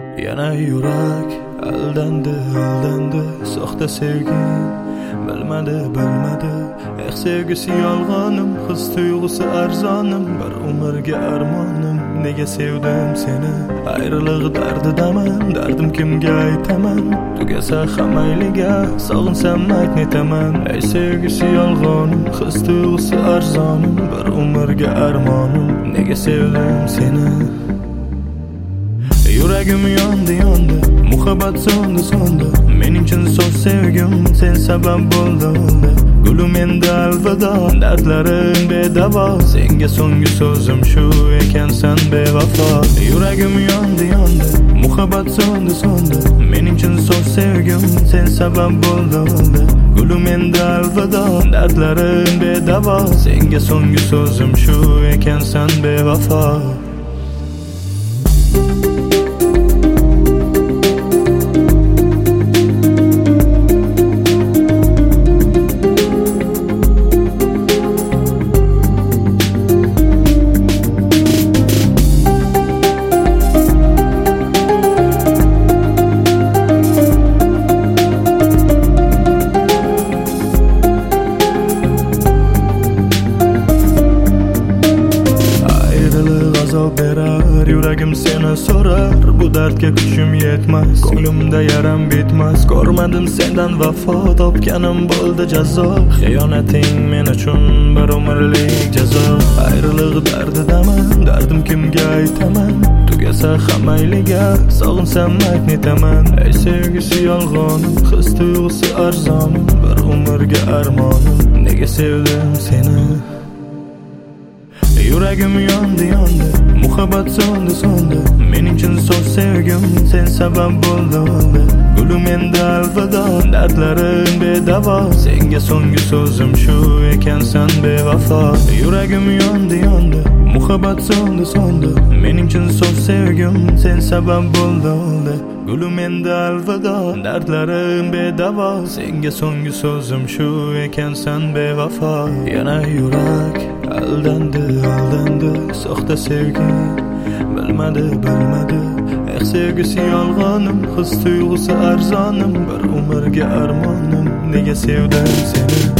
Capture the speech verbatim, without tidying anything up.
Yana yurak aldandi, aldandi soxta sevgi. Bilmadi, bilmadi eh sevgisi yolg'onim, his tuyg'usi arzonim, bir umrga armonim. Nega sevdim seni? Ayriliq dardidaman, dardim kimga aytaman? Tugasa ham mayliga, sog'insam aytnetaman. Ey sevgisi yolg'onim, his tuyg'usi arzonim, bir umrga armonim. Nega sevdim seni? Yuragim yondi, yondi, muhabbat so'ndi, so'ndi. Mening chin so'z sevgim sen sabab bo'ldi. Gulim endi alvido, dardlarim bedavo. Senga so'nggi so'zim shu ekansan bevafo. Yuragim yondi, yondi, muhabbat so'ndi, so'ndi. Mening chin so'z sevgim sen sabab bo'ldi. Gulim endi alvido, dardlarim bedavo. Senga so'nggi so'zim shu ekansan bevafo. Berar, yuragim seni so'rar, bu dardga kuchim yetmas, ko'nglimda yaram bitmas. Ko'rmadim sendan vafo, topganim bo'ldi jazo. Xiyonating men uchun bir umrlik jazo. Ayriliq dardidaman, dardim kimga aytaman? Tugasa ham mayliga, sog'insam aytnetaman. Ey sevgisi yolg'onim, his tuyg'usi arzonim, bir umrga armonim. Nega sevdim seni? Yuragim yondi, yondi, muhabbat so'ndi, so'ndi. Mening chin so'z sevgim sen sabab bo'ldi. Gulim endi alvido, dardlarim bedavo. Senga so'nggi so'zim shu ekansan bevafo. Yuragim yondi, yondi, muhabbat so'ndi, so'ndi. Mening chin so'z sevgim sen sabab bo'ldi. Gulim endi alvido, dardlarim bedavo. Senga so'nggi so'zim shu ekansan bevafo. Yana yurak aldandi, aldandi soxta sevgi. Bilmadi, bilmadi eh sevgisi yolg'onim, his tuyg'usi arzonim, bir umrga armonim. Nega sevdim seni?